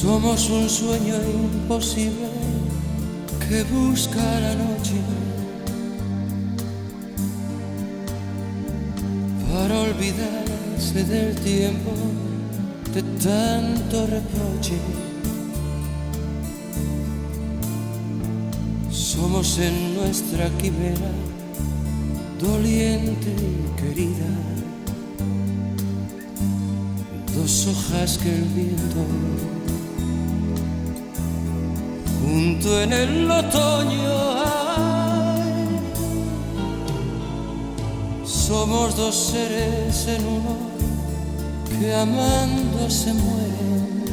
Somos un sueño imposible que busca la noche para olvidarse del tiempo de tanto reproche. Somos en nuestra quimera doliente y querida, dos hojas que el viento junto en el otoño hay. Somos dos seres en uno que amando se mueren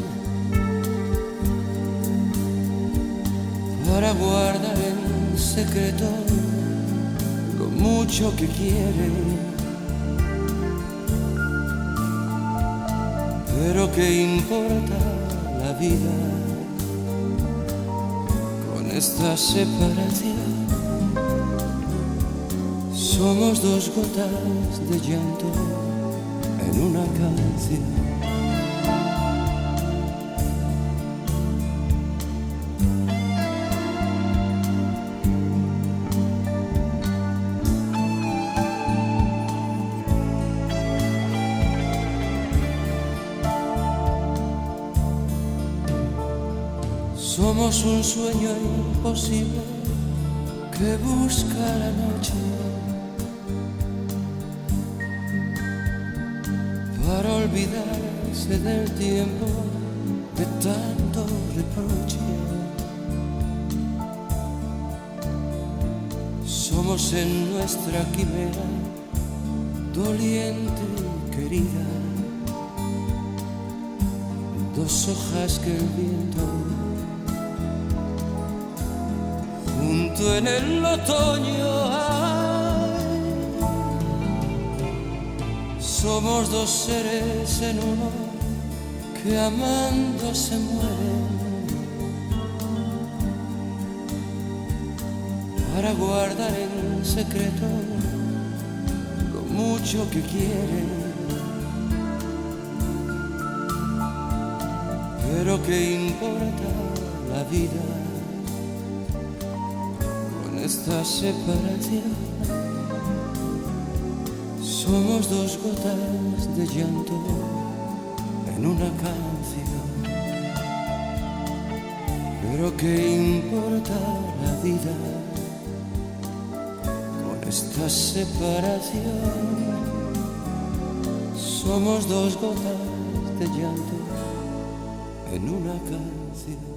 para guardar en secreto lo mucho que quieren. Pero ¿qué importa la vida con esta separación? Somos dos gotas de llanto en una canción. Somos un sueño imposible que busca la noche para olvidarse del tiempo de tanto reproche. Somos en nuestra quimera doliente y querida, dos hojas que el viento junto en el otoño hay. Somos dos seres en uno que amando se mueren para guardar en secreto lo mucho que quieren. Pero ¿qué importa la vida con esta separación? Somos dos gotas de llanto en una canción. Pero ¿qué importa la vida con esta separación? Somos dos gotas de llanto en una canción.